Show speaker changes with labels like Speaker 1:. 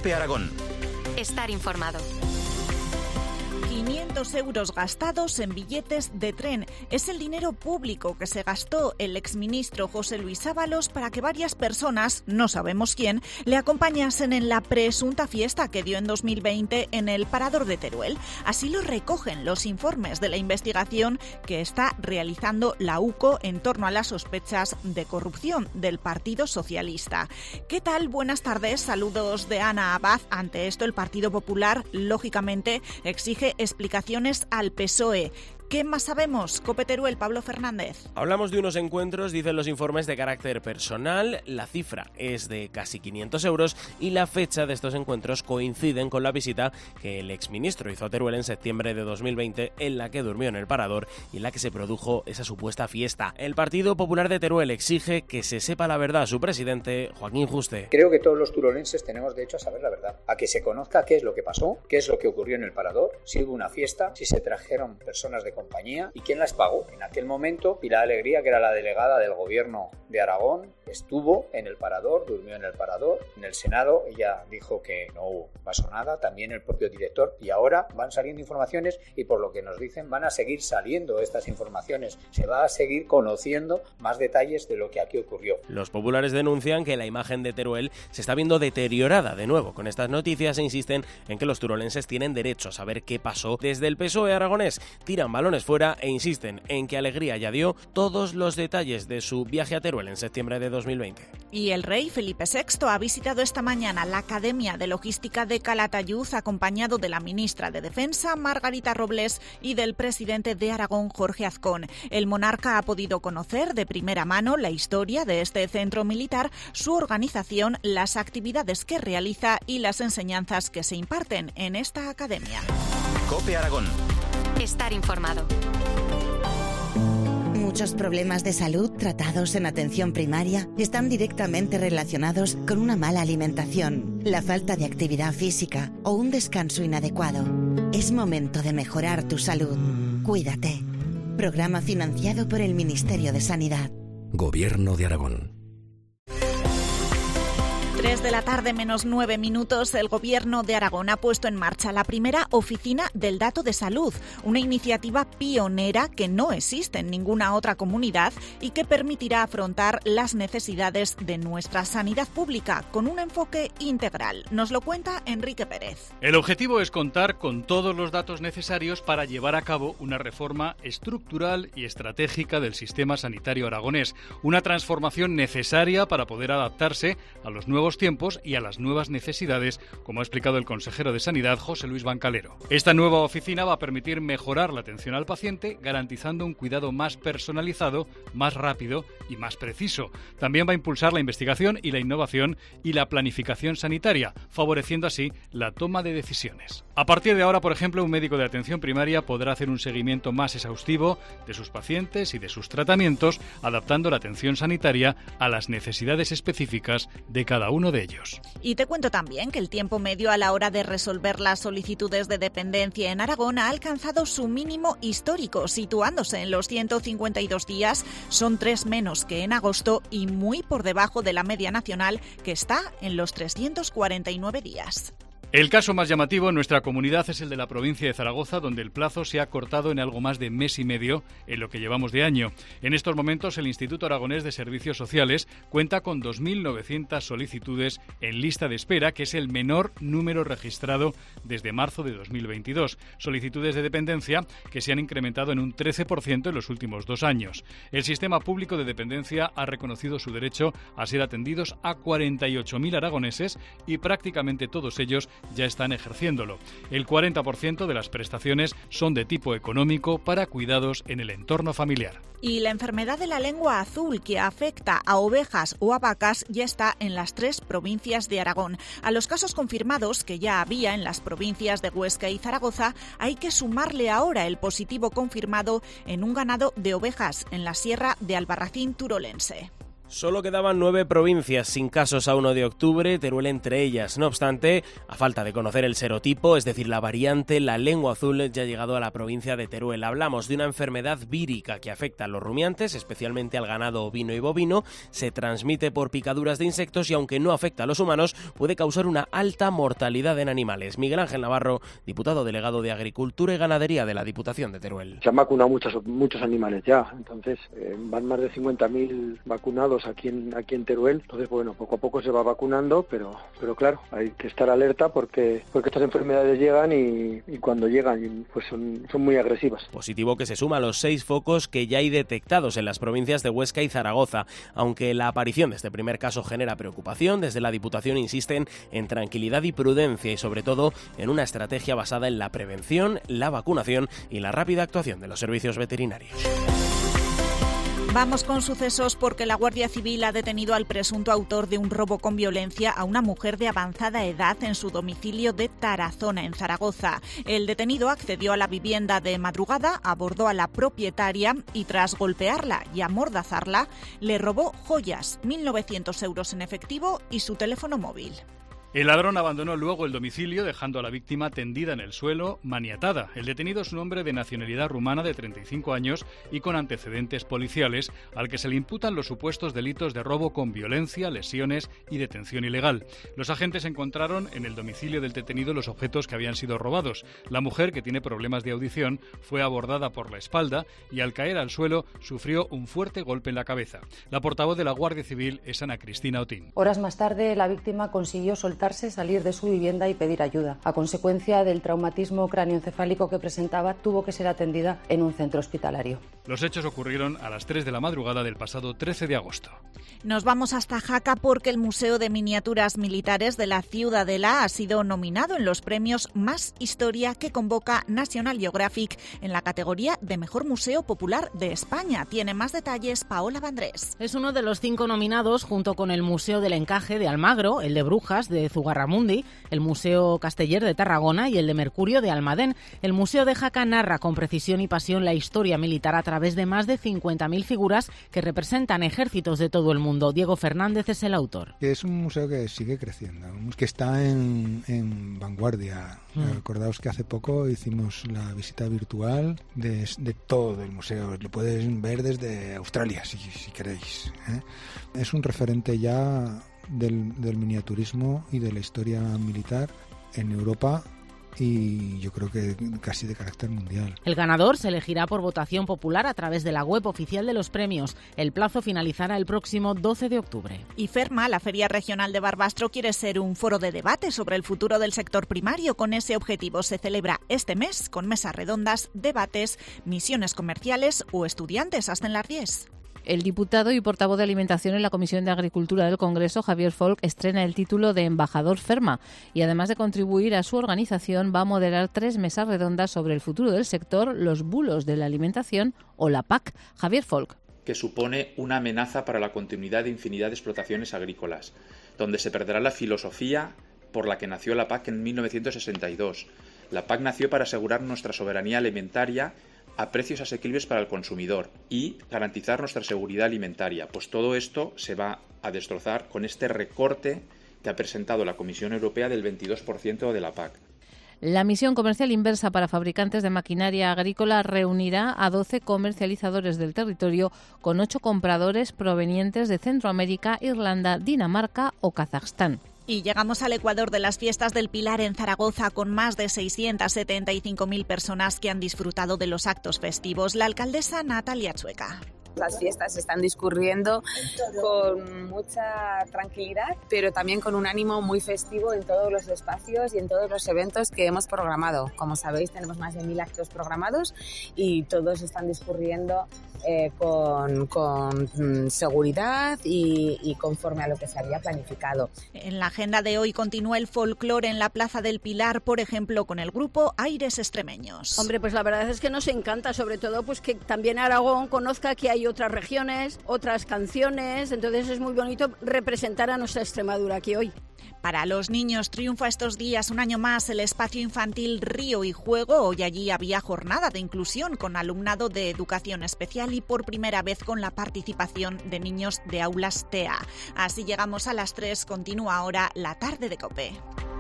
Speaker 1: COPE Aragón.
Speaker 2: Estar informado.
Speaker 3: 500 euros gastados en billetes de tren. Es el dinero público que se gastó el exministro José Luis Ábalos para que varias personas, no sabemos quién, le acompañasen en la presunta fiesta que dio en 2020 en el Parador de Teruel. Así lo recogen los informes de la investigación que está realizando la UCO en torno a las sospechas de corrupción del Partido Socialista. ¿Qué tal? Buenas tardes. Saludos de Ana Abad. Ante esto, el Partido Popular, lógicamente, exige explicaciones al PSOE. ¿Qué más sabemos? COPE Teruel, Pablo Fernández.
Speaker 4: Hablamos de unos encuentros, dicen los informes, de carácter personal. La cifra es de casi 500 euros y la fecha de estos encuentros coinciden con la visita que el exministro hizo a Teruel en septiembre de 2020, en la que durmió en el Parador y en la que se produjo esa supuesta fiesta. El Partido Popular de Teruel exige que se sepa la verdad a su presidente, Joaquín Juste.
Speaker 5: Creo que todos los turolenses tenemos derecho a saber la verdad, a que se conozca qué es lo que pasó, qué es lo que ocurrió en el Parador, si hubo una fiesta, si se trajeron personas de compañía y quién las pagó. En aquel momento, Pilar Alegría, que era la delegada del gobierno de Aragón, estuvo en el Parador, durmió en el Parador. En el Senado ella dijo que no pasó nada, también el propio director, y ahora van saliendo informaciones y por lo que nos dicen van a seguir saliendo estas informaciones. Se va a seguir conociendo más detalles de lo que aquí ocurrió.
Speaker 4: Los populares denuncian que la imagen de Teruel se está viendo deteriorada de nuevo con estas noticias e insisten en que los turolenses tienen derecho a saber qué pasó. Desde el PSOE aragonés tiran balones fuera e insisten en que Alegría ya dio todos los detalles de su viaje a Teruel en septiembre de 2020.
Speaker 3: Y el rey Felipe VI ha visitado esta mañana la Academia de Logística de Calatayud acompañado de la ministra de Defensa, Margarita Robles, y del presidente de Aragón, Jorge Azcón. El monarca ha podido conocer de primera mano la historia de este centro militar, su organización, las actividades que realiza y las enseñanzas que se imparten en esta academia.
Speaker 1: COPE Aragón.
Speaker 2: Estar informado.
Speaker 6: Muchos problemas de salud tratados en atención primaria están directamente relacionados con una mala alimentación, la falta de actividad física o un descanso inadecuado. Es momento de mejorar tu salud. Cuídate. Programa financiado por el Ministerio de Sanidad.
Speaker 7: Gobierno de Aragón.
Speaker 3: 3 de la tarde menos 9 minutos, el Gobierno de Aragón ha puesto en marcha la primera oficina del dato de salud, una iniciativa pionera que no existe en ninguna otra comunidad y que permitirá afrontar las necesidades de nuestra sanidad pública con un enfoque integral. Nos lo cuenta Enrique Pérez.
Speaker 8: El objetivo es contar con todos los datos necesarios para llevar a cabo una reforma estructural y estratégica del sistema sanitario aragonés, una transformación necesaria para poder adaptarse a los nuevos tiempos y a las nuevas necesidades, como ha explicado el consejero de Sanidad, José Luis Bancalero. Esta nueva oficina va a permitir mejorar la atención al paciente, garantizando un cuidado más personalizado, más rápido y más preciso. También va a impulsar la investigación y la innovación y la planificación sanitaria, favoreciendo así la toma de decisiones. A partir de ahora, por ejemplo, un médico de atención primaria podrá hacer un seguimiento más exhaustivo de sus pacientes y de sus tratamientos, adaptando la atención sanitaria a las necesidades específicas de cada uno de ellos.
Speaker 3: Y te cuento también que el tiempo medio a la hora de resolver las solicitudes de dependencia en Aragón ha alcanzado su mínimo histórico, situándose en los 152 días. Son 3 menos que en agosto y muy por debajo de la media nacional, que está en los 349 días.
Speaker 8: El caso más llamativo en nuestra comunidad es el de la provincia de Zaragoza, donde el plazo se ha cortado en algo más de mes y medio en lo que llevamos de año. En estos momentos, el Instituto Aragonés de Servicios Sociales cuenta con 2.900 solicitudes en lista de espera, que es el menor número registrado desde marzo de 2022. Solicitudes de dependencia que se han incrementado en un 13% en los últimos 2 años. El sistema público de dependencia ha reconocido su derecho a ser atendidos a 48.000 aragoneses y prácticamente todos ellos ya están ejerciéndolo. El 40% de las prestaciones son de tipo económico para cuidados en el entorno familiar.
Speaker 3: Y la enfermedad de la lengua azul, que afecta a ovejas o a vacas, ya está en las 3 provincias de Aragón. A los casos confirmados que ya había en las provincias de Huesca y Zaragoza, hay que sumarle ahora el positivo confirmado en un ganado de ovejas en la sierra de Albarracín turolense.
Speaker 4: Solo quedaban 9 provincias sin casos a 1 de octubre, Teruel entre ellas. No obstante, a falta de conocer el serotipo, es decir, la variante, la lengua azul ya ha llegado a la provincia de Teruel. Hablamos de una enfermedad vírica que afecta a los rumiantes, especialmente al ganado ovino y bovino, se transmite por picaduras de insectos y aunque no afecta a los humanos, puede causar una alta mortalidad en animales. Miguel Ángel Navarro, diputado delegado de Agricultura y Ganadería de la Diputación de Teruel.
Speaker 1: Se han vacunado muchos animales ya, entonces van más de 50.000 vacunados aquí en Teruel, entonces bueno, poco a poco se va vacunando, pero claro, hay que estar alerta porque estas enfermedades llegan y cuando llegan pues son muy agresivas.
Speaker 4: Positivo que se suma a los 6 focos que ya hay detectados en las provincias de Huesca y Zaragoza. Aunque la aparición de este primer caso genera preocupación, desde la Diputación insisten en tranquilidad y prudencia y sobre todo en una estrategia basada en la prevención, la vacunación y la rápida actuación de los servicios veterinarios.
Speaker 3: Vamos con sucesos porque la Guardia Civil ha detenido al presunto autor de un robo con violencia a una mujer de avanzada edad en su domicilio de Tarazona, en Zaragoza. El detenido accedió a la vivienda de madrugada, abordó a la propietaria y tras golpearla y amordazarla, le robó joyas, 1.900 euros en efectivo y su teléfono móvil.
Speaker 8: El ladrón abandonó luego el domicilio dejando a la víctima tendida en el suelo, maniatada. El detenido es un hombre de nacionalidad rumana de 35 años y con antecedentes policiales, al que se le imputan los supuestos delitos de robo con violencia, lesiones y detención ilegal. Los agentes encontraron en el domicilio del detenido los objetos que habían sido robados. La mujer, que tiene problemas de audición, fue abordada por la espalda y al caer al suelo sufrió un fuerte golpe en la cabeza. La portavoz de la Guardia Civil es Ana Cristina Otín.
Speaker 9: Horas más tarde, la víctima consiguió salir de su vivienda y pedir ayuda. A consecuencia del traumatismo cráneoencefálico que presentaba, tuvo que ser atendida en un centro hospitalario.
Speaker 8: Los hechos ocurrieron a las 3 de la madrugada del pasado 13 de agosto.
Speaker 3: Nos vamos hasta Jaca porque el Museo de Miniaturas Militares de la Ciudadela ha sido nominado en los premios Más Historia que convoca National Geographic en la categoría de Mejor Museo Popular de España. Tiene más detalles Paola Vandrés.
Speaker 10: Es uno de los 5 nominados junto con el Museo del Encaje de Almagro, el de Brujas de Zugarramundi, el Museo Casteller de Tarragona y el de Mercurio de Almadén. El Museo de Jaca narra con precisión y pasión la historia militar a través de más de 50.000 figuras que representan ejércitos de todo el mundo. Diego Fernández es el autor.
Speaker 11: Es un museo que sigue creciendo, que está en vanguardia. Acordaos que hace poco hicimos la visita virtual de todo el museo. Lo puedes ver desde Australia, si queréis. Es un referente ya del miniaturismo y de la historia militar en Europa y yo creo que casi de carácter mundial.
Speaker 10: El ganador se elegirá por votación popular a través de la web oficial de los premios. El plazo finalizará el próximo 12 de octubre.
Speaker 3: Y Ferma, la Feria Regional de Barbastro, quiere ser un foro de debate sobre el futuro del sector primario. Con ese objetivo se celebra este mes con mesas redondas, debates, misiones comerciales o estudiantes hasta en las 10.
Speaker 12: El diputado y portavoz de Alimentación en la Comisión de Agricultura del Congreso, Javier Folch, estrena el título de embajador Ferma y además de contribuir a su organización va a moderar 3 mesas redondas sobre el futuro del sector, los bulos de la alimentación o la PAC. Javier Folch.
Speaker 13: Que supone una amenaza para la continuidad de infinidad de explotaciones agrícolas, donde se perderá la filosofía por la que nació la PAC en 1962. La PAC nació para asegurar nuestra soberanía alimentaria a precios asequibles para el consumidor y garantizar nuestra seguridad alimentaria. Pues todo esto se va a destrozar con este recorte que ha presentado la Comisión Europea del 22% de la PAC.
Speaker 12: La misión comercial inversa para fabricantes de maquinaria agrícola reunirá a 12 comercializadores del territorio con 8 compradores provenientes de Centroamérica, Irlanda, Dinamarca o Kazajstán.
Speaker 3: Y llegamos al Ecuador de las Fiestas del Pilar en Zaragoza con más de 675.000 personas que han disfrutado de los actos festivos. La alcaldesa Natalia Chueca.
Speaker 14: Las fiestas están discurriendo con mucha tranquilidad, pero también con un ánimo muy festivo en todos los espacios y en todos los eventos que hemos programado. Como sabéis, tenemos más de 1.000 actos programados y todos están discurriendo con seguridad y conforme a lo que se había planificado.
Speaker 3: En la agenda de hoy continúa el folclore en la Plaza del Pilar, por ejemplo, con el grupo Aires Extremeños.
Speaker 15: Hombre, pues la verdad es que nos encanta, sobre todo pues que también Aragón conozca que hay otras regiones, otras canciones, entonces es muy bonito representar a nuestra Extremadura aquí hoy.
Speaker 3: Para los niños triunfa estos días un año más el espacio infantil Río y Juego. Hoy allí había jornada de inclusión con alumnado de educación especial y por primera vez con la participación de niños de aulas TEA. Así llegamos a las 3, continúa ahora la tarde de COPE.